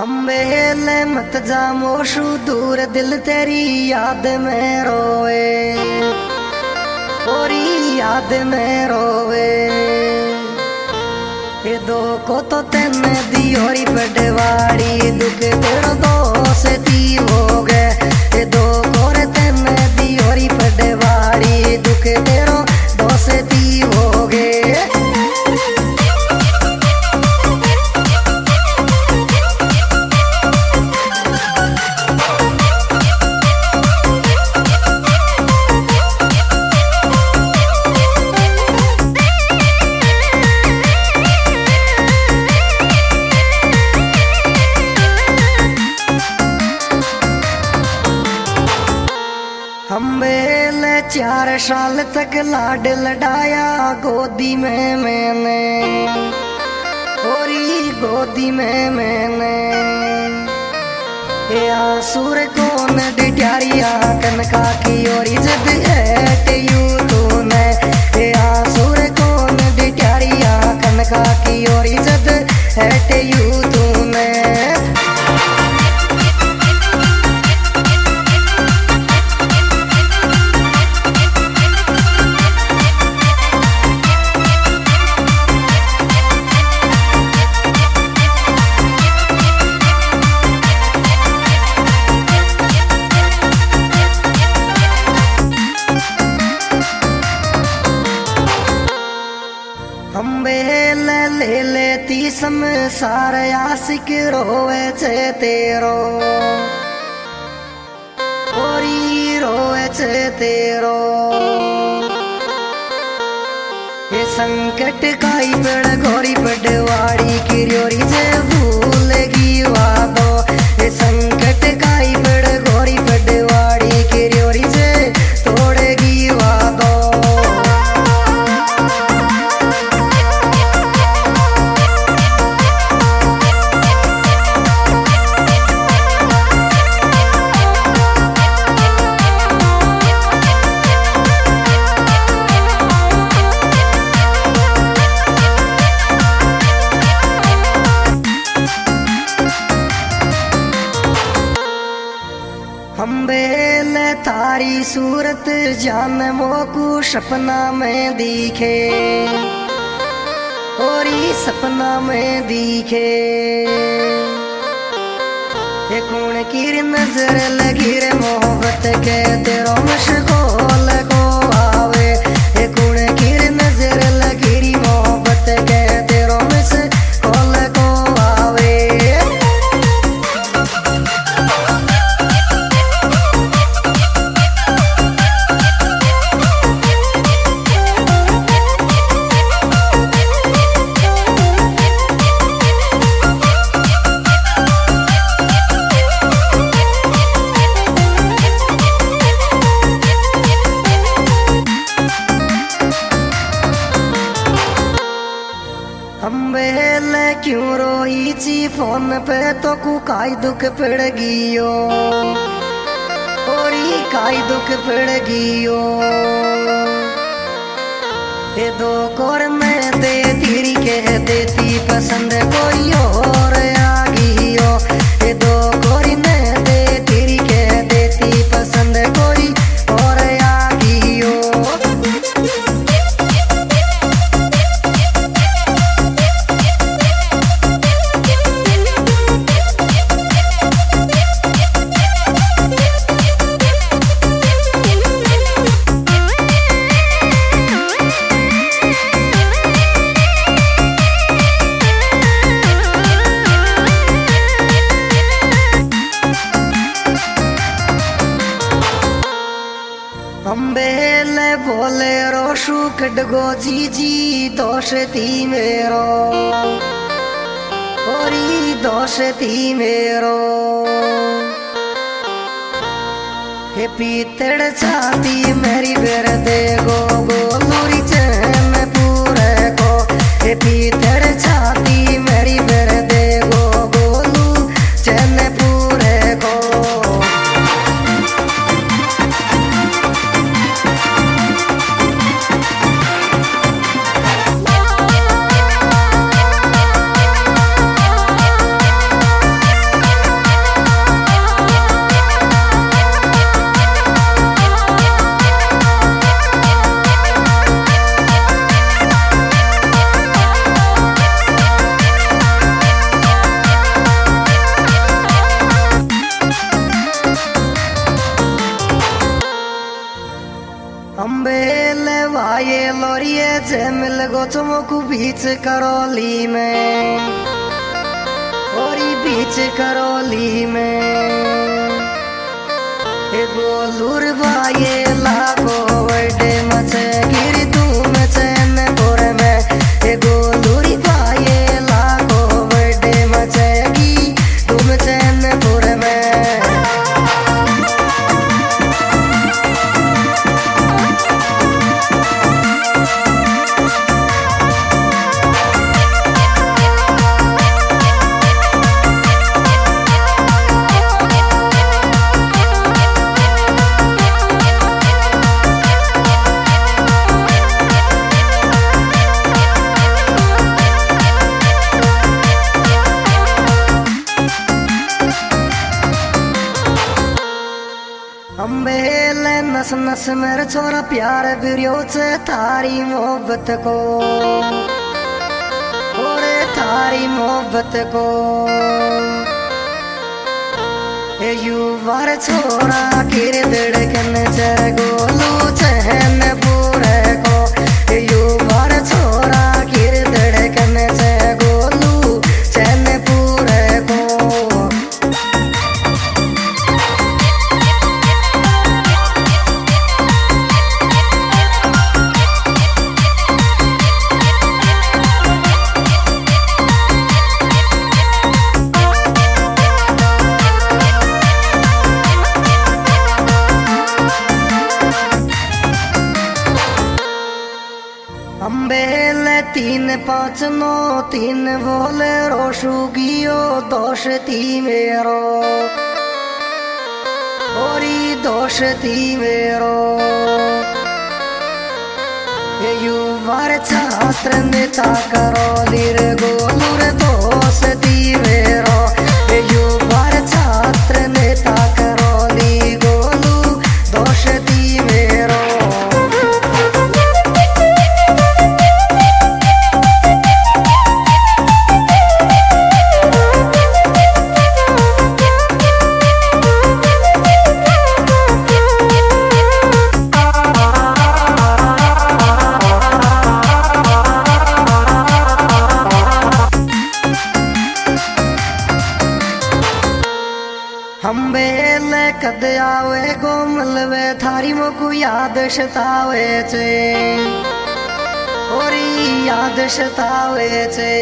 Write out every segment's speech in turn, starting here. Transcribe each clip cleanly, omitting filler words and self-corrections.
हम बेले मत जा मोशू दूर दिल तेरी याद में रोए, ओरी याद में रोवे। ये दो को तो तेने दियोरी पटवाड़ी दुख तेरो दोस्ती हो गए। ये दो को रे तेने दियोरी पटवाड़ी दुख तेरो दोस्ती हो गए। हम बेले 4 साल तक लाड लडाया गोदी में मैंने, ओरी गोदी में मैंने। ये आंसुर कौन डिटारिया कनका की ओरी जद एट यू तूने। ये आंसुर कौन डिटारिया कनका की ओरी जद एट यू तूने। हम बेले ले लेती संसार आशिक रोए छे तेरो, ओरी रोए छे तेरो। ये संकट काई बड़ गोरी पटवाड़ी की र्योरी जे भूलेगी वादो। ये संकट काई बड़ गोरी पटवाड़ी की र्योरी जे तोड़ेगी वादो। हम बेले तारी सूरत जान मोकू सपना में दिखे, ओरी सपना में दिखे। ये कौन की नजर लगी रे मोहब्बत के तेरो मशगोल को आवे। ये कौन की नजर लगी री मोहब्बत के तेरो मशगोल को आवे। हम बेले क्यों रोई ची फोन पे तो कु काई दुख पड़ गियो, ओरी काई दुख पड़ गियो। ये दो कोर में दे तेरी कह देती पसंद कोई और आ गियो। ये दो कोरी में दे तेरी कह देती पसंद कोई और आ गियो। हम बेले बोले रोशु कटगो जी जी दोष थी मेरो, ओरी दोष थी मेरो। हे पीतड़ छाती मेरी बेर दे गो गोलूरी चैन पूरे को। हे पीतड़ छाती मेरी बेर दे गो गोलू चैन पूरे को। वो को बीच करौली में और बीच करौली में गोलूर बाये लागो बड़े मचे गिर तुम चैनपुर में गोलूर बाये लागो बड़े मचेगी तुम चैनपुर में। अम्बेल नस नस मेरे छोरा प्यार बिरियो से थारी मोहब्बत को और थारी मोहब्बत को युवार छोरा किर धड़कन चर गोलू चहन पूरे को युवार छोरा किर धड़कन चर गोलू चहन पूरे को। अम्बेल 359 बोले रोशुगियो दोष थी मेरो ओरी दोष थी मेरो युवार छात्र नेता करो लिर गोलूर दोष थी मेरो युवार छात्र नेता करो ली गोलू दोष थी मेरो। अम्बेल कद आवे गो मलवे थारी मोकु याद शतावे छे ओरी याद शतावे छे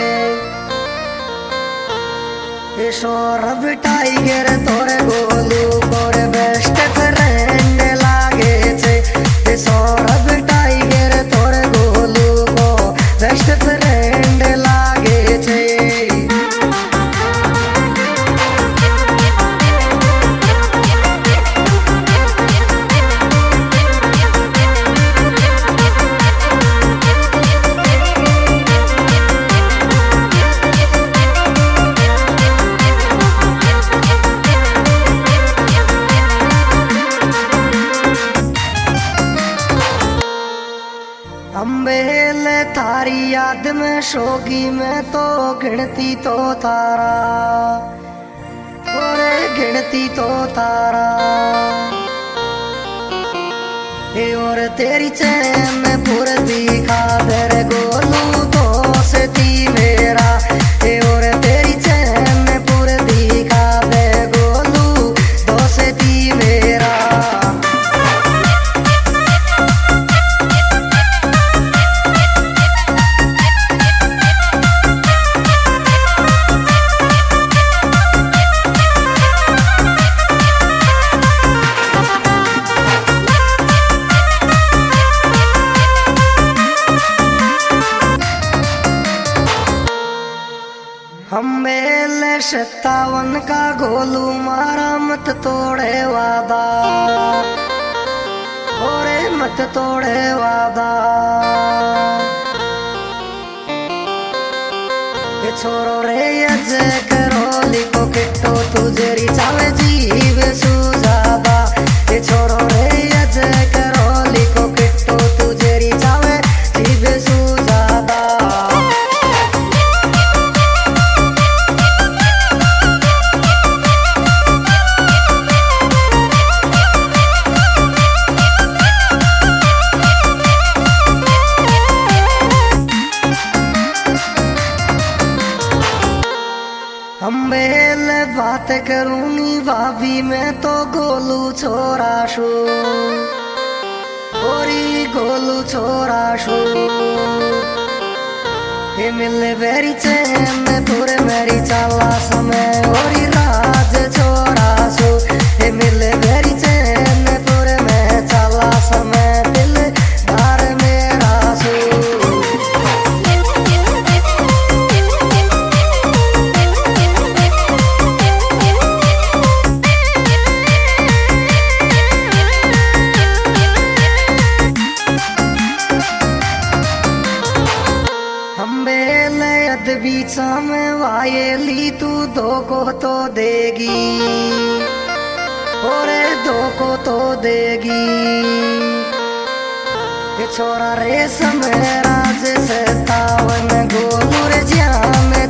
सौरभ टाइगर तोरे गोलू कोरे बेस्ट फ्रेंड लागे छे सौरभ टाइगर तोरे गोलू को बेस्ट फ्रेंड लागे छे। अम्बेल थारी याद में शोगी में तो गिनती तो तारा और गिनती तो तारा और तेरी चैन पूर्ति खादर गोलू दोष थी मेरा और तेरी चैन पूर्ति खादर गोलू दोष थी मेरा। अम्बेल 57 का गोलू मारा मत तोड़े वादा और मत तोड़े वादा ये छोरो रे अज करो लिखो किट्टो तुझेरी चावे जीव सुजादा ये छोरो रे अज करो लिखो किट्टो तुझेरी चावे जीव सुजादा। अम्बेल बात करूंगी भाभी मैं तो गोलू छोरा शू ओरी गोलू छोरा शू हे मिले वेरी चैन पूरे मेरी चाला समय ओरी राज छोरा शू हे मिले वेरी चैन पूरे में चाला समय दिल धार मेरा शू बीचा में वायली तू दो को तो देगी और दो को तो देगी छोरा रेशम राज से तावन गोलू रे जिया में